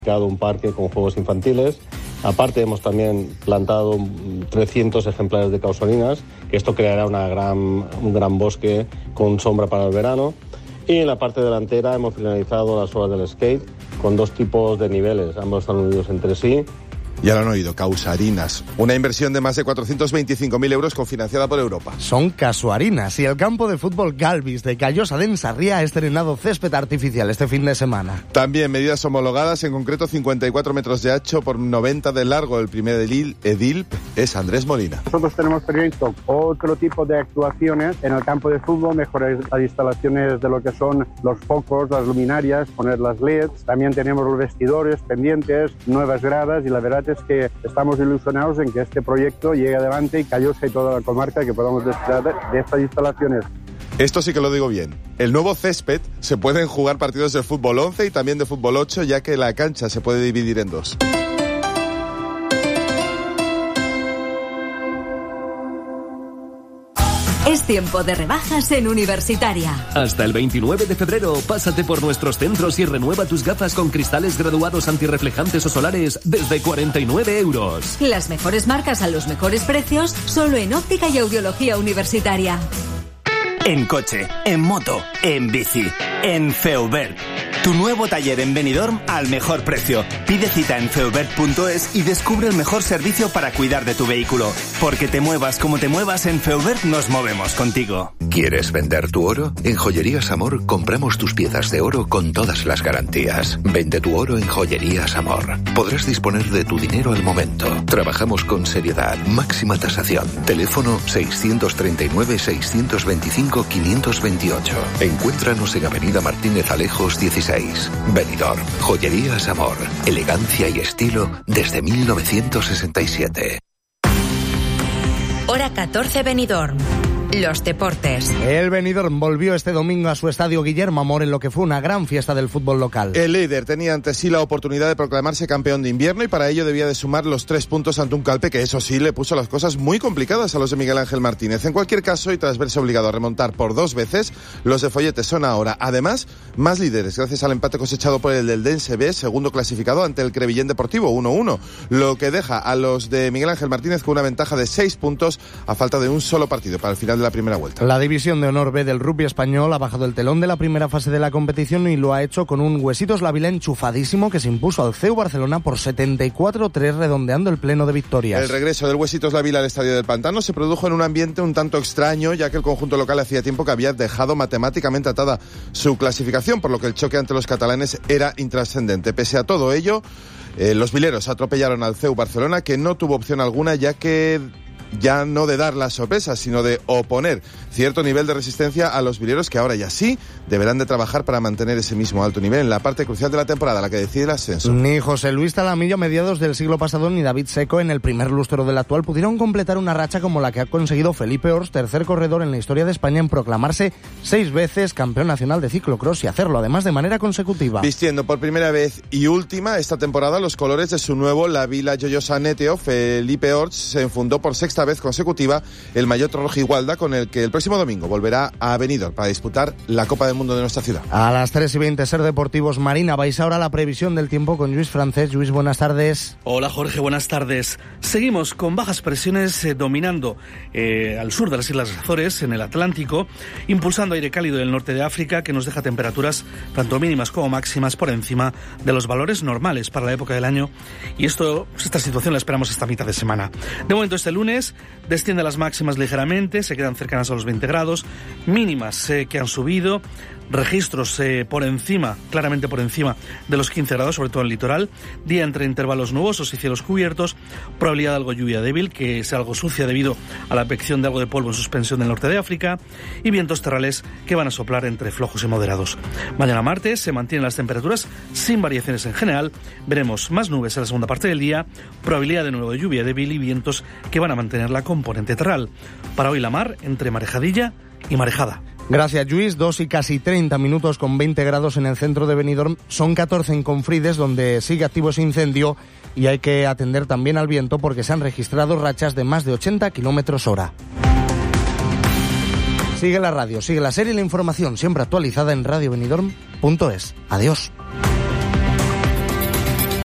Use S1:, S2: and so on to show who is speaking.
S1: Un parque con juegos infantiles. Aparte hemos también plantado 300 ejemplares de causolinas, que esto creará un gran bosque con sombra para el verano. Y en la parte delantera hemos finalizado las obras del skate con 2 tipos de niveles, ambos están unidos entre sí.
S2: Ya lo han oído, Causarinas. Una inversión de más de 425.000 euros cofinanciada por Europa.
S3: Son Casuarinas y el campo de fútbol Galvis de Callosa de Ensarría ha estrenado césped artificial este fin de semana.
S2: También medidas homologadas, en concreto 54 metros de ancho por 90 de largo. El primer edil es Andrés Molina.
S4: Nosotros tenemos previsto otro tipo de actuaciones en el campo de fútbol, mejorar las instalaciones de lo que son los focos, las luminarias, poner las LEDs. También tenemos los vestidores pendientes, nuevas gradas y la verdad es que estamos ilusionados en que este proyecto llegue adelante y Callosa y toda la comarca que podamos disfrutar de estas instalaciones.
S2: Esto sí que lo digo bien. El nuevo césped se pueden jugar partidos de fútbol 11 y también de fútbol 8, ya que la cancha se puede dividir en 2.
S5: Es tiempo de rebajas en Universitaria.
S6: Hasta el 29 de febrero, pásate por nuestros centros y renueva tus gafas con cristales graduados antirreflejantes o solares desde 49 euros.
S5: Las mejores marcas a los mejores precios, solo en Óptica y Audiología Universitaria.
S7: En coche, en moto, en bici, en Feubert. Tu nuevo taller en Benidorm al mejor precio. Pide cita en feubert.es y descubre el mejor servicio para cuidar de tu vehículo. Porque te muevas como te muevas, en Feubert nos movemos contigo.
S8: ¿Quieres vender tu oro? En Joyerías Amor compramos tus piezas de oro con todas las garantías. Vende tu oro en Joyerías Amor. Podrás disponer de tu dinero al momento. Trabajamos con seriedad, máxima tasación. Teléfono 639-625-528. Encuéntranos en Avenida Martínez Alejos 16. Benidorm. Joyerías Amor. Elegancia y estilo desde 1967.
S5: Hora 14 Benidorm. Los deportes.
S3: El Benidorm volvió este domingo a su estadio Guillermo Amor en lo que fue una gran fiesta del fútbol local.
S2: El líder tenía ante sí la oportunidad de proclamarse campeón de invierno y para ello debía de sumar los 3 puntos ante un Calpe que eso sí le puso las cosas muy complicadas a los de Miguel Ángel Martínez. En cualquier caso, y tras verse obligado a remontar por 2 veces, los de Follete son ahora, además, más líderes gracias al empate cosechado por el del Dense B, segundo clasificado ante el Crevillén Deportivo, 1-1, lo que deja a los de Miguel Ángel Martínez con una ventaja de 6 puntos a falta de un solo partido para el final de la primera vuelta.
S3: La división de honor B del rugby español ha bajado el telón de la primera fase de la competición y lo ha hecho con un Huesitos La Vila enchufadísimo que se impuso al CEU Barcelona por 74-3, redondeando el pleno de victorias.
S2: El regreso del Huesitos La Vila al Estadio del Pantano se produjo en un ambiente un tanto extraño, ya que el conjunto local hacía tiempo que había dejado matemáticamente atada su clasificación, por lo que el choque ante los catalanes era intrascendente. Pese a todo ello, los vileros atropellaron al CEU Barcelona, que no tuvo opción alguna, ya no de dar la sorpresa, sino de oponer cierto nivel de resistencia a los vileros, que ahora ya sí deberán de trabajar para mantener ese mismo alto nivel en la parte crucial de la temporada, la que decide el ascenso.
S3: Ni José Luis Talamillo a mediados del siglo pasado ni David Seco en el primer lustro del actual pudieron completar una racha como la que ha conseguido Felipe Ors, tercer corredor en la historia de España en proclamarse 6 veces campeón nacional de ciclocross y hacerlo además de manera consecutiva.
S2: Vistiendo por primera vez y última esta temporada los colores de su nuevo La Vila Joyosa Neteo, Felipe Ors se enfundó por 6ª vez consecutiva el maillot rojo Igualda, con el que el próximo domingo volverá a Benidorm para disputar la Copa del Mundo de nuestra ciudad.
S3: A las 3:20 Ser Deportivos Marina, vais ahora a la previsión del tiempo con Lluís Francés. Lluís, buenas tardes.
S9: Hola Jorge, buenas tardes. Seguimos con bajas presiones dominando al sur de las Islas Azores, en el Atlántico, impulsando aire cálido del norte de África que nos deja temperaturas tanto mínimas como máximas por encima de los valores normales para la época del año, y esta situación la esperamos esta mitad de semana. De momento este lunes descienden las máximas ligeramente, se quedan cercanas a los 20 grados, mínimas que han subido, registros por encima, claramente por encima de los 15 grados, sobre todo en el litoral, día entre intervalos nubosos y cielos cubiertos, probabilidad de algo lluvia débil, que sea algo sucia debido a la afección de algo de polvo en suspensión del norte de África, y vientos terrales que van a soplar entre flojos y moderados. Mañana martes se mantienen las temperaturas sin variaciones en general, veremos más nubes en la segunda parte del día, probabilidad de nuevo de lluvia débil y vientos que van a mantener la componente terral. Para hoy la mar entre marejadilla y marejada.
S3: Gracias, Lluís. 2 y casi 30 minutos con 20 grados en el centro de Benidorm. Son 14 en Confrides, donde sigue activo ese incendio, y hay que atender también al viento porque se han registrado rachas de más de 80 kilómetros hora. Sigue la radio, sigue la serie y la información, siempre actualizada en radiobenidorm.es. Adiós.